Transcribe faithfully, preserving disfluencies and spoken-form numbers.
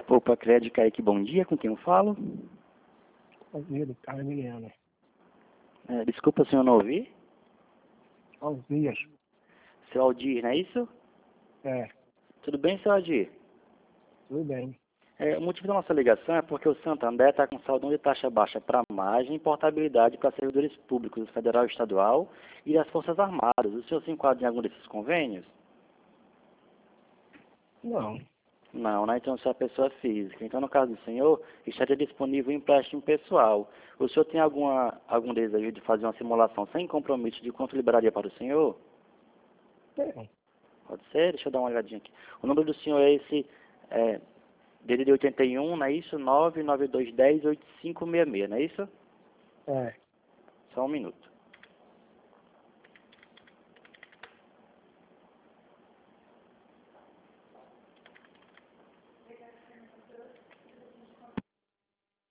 Opa, Crédito Kaique, bom dia, com quem eu falo? Bom dia, do Carlos Emiliano. É, desculpa, senhor, não ouvi? Aos dias. Seu Aldir, não é isso? É, Tudo bem, seu Aldir? tudo bem. É, o motivo da nossa ligação é porque o Santander está com saldão de taxa baixa para margem e portabilidade para servidores públicos, federal e estadual, e das Forças Armadas. O senhor se enquadra em algum desses convênios? Não, Não, né? Então, se é pessoa física. Então, no caso do senhor, estaria disponível empréstimo pessoal. O senhor tem alguma, algum desejo de fazer uma simulação sem compromisso de quanto liberaria para o senhor? tem. Pode ser? Deixa eu dar uma olhadinha aqui. O número do senhor é esse, é, D D D oitenta e um, não é isso? nove nove dois um zero oito cinco seis seis, não é isso? É. Só um minuto.